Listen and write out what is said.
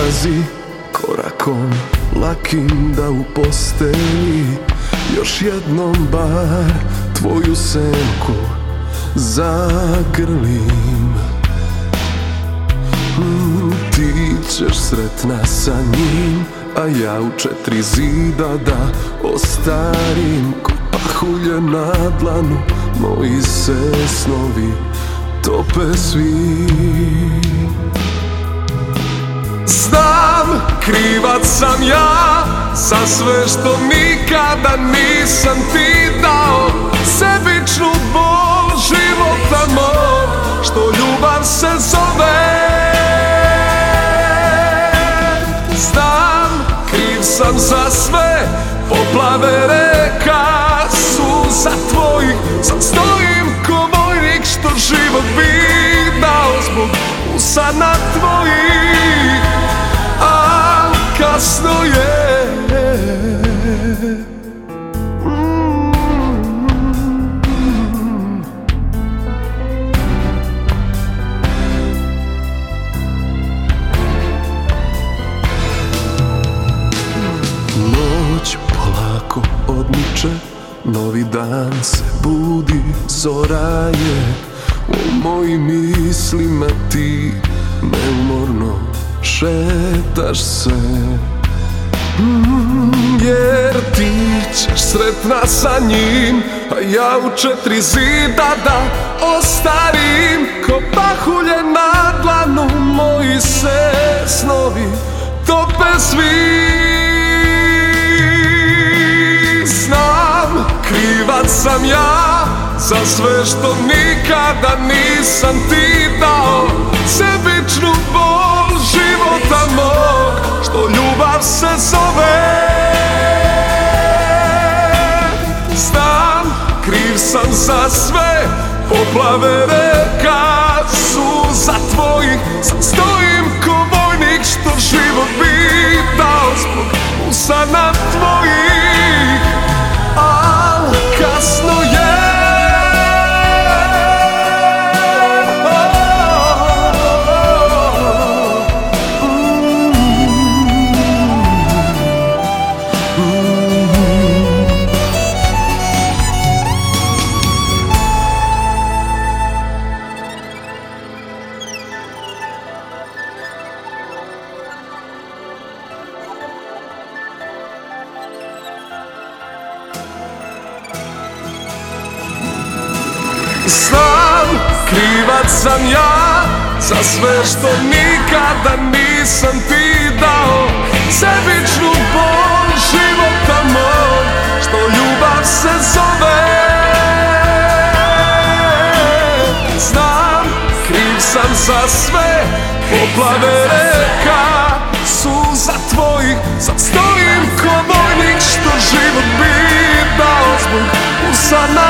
pazi korakom lakim da u postelji još jednom bar tvoju senku zagrlim. Ti ćeš sretna sa njim, a ja u 4 zida da ostarim. Ko pahulje na dlanu, moji se snovi tope svi. Znam, krivac sam ja za sve što nikada nisam ti dao. Sebičnu bol života mog, što ljubav se zove. Znam, kriv sam za sve poplave reka, suza tvojih. Sad stojim ko vojnik što život bi dao zbog usana tvojih, al kasno je. Noć polako odmiče, novi dan se budi, zora je. U mojim mislima ti neumorno šetaš se. Jer ti ćeš sretna sa njim, a ja u 4 zida da ostarim. Ko pahulje na dlanu, moji se snovi tope svi. Znam, krivac sam ja za sve što nikada nisam ti dao. Sebičnu bol života mog, što ljubav se zove. Znam, kriv sam za sve poplave reka, suza tvojih. Sad stojim ko vojnik što život bi dao zbog usana tvojih, al kasno je. Znam, krivac sam ja za sve što nikada nisam ti dao. Sebičnu bol života mog, što ljubav se zove. Znam, kriv sam za sve poplave reka, suza tvojih. Sad stojim ko vojnik što život bi dao zbog usana